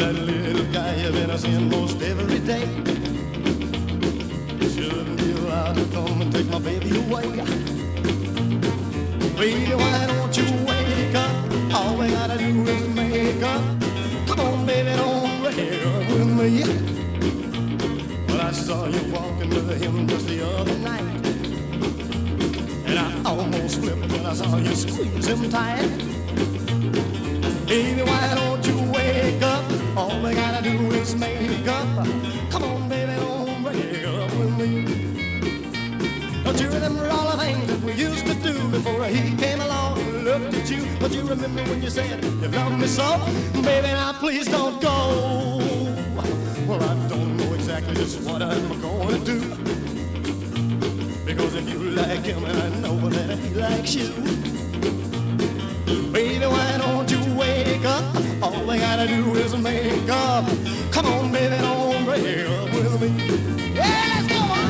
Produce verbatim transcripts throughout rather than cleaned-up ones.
that little guy you've been seeing most every day. Shouldn't you out to come and take my baby away? Baby, why don't you wake up? All we gotta do is make up. Come on, baby, don't break up with me. Well, I saw you walking with him just the other night, and I almost flipped when I saw you squeeze him tight. Baby, why don't you wake up? All we gotta do is make up. Come on, baby, don't break up with me. Don't you remember all the things that we used to do before he came along and looked at you? But you remember when you said you loved me so? Baby, now please don't go. Well, I don't know exactly just what I'm gonna do, because if you like him and I know that he likes you, baby, why don't you wake up? All we gotta do is make up. Come on, baby, don't break up with me. Yeah, let's go on.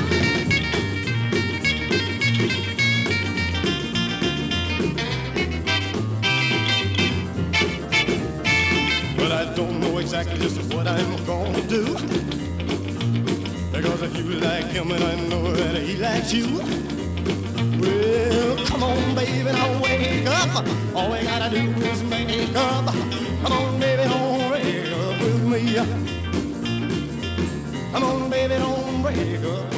But I don't know exactly just what I'm gonna do, because if you like him and I know that he likes you, well, come on, baby, now wake up. All we gotta do is make up. Come on, baby, don't break up with me. Come on, baby, don't break up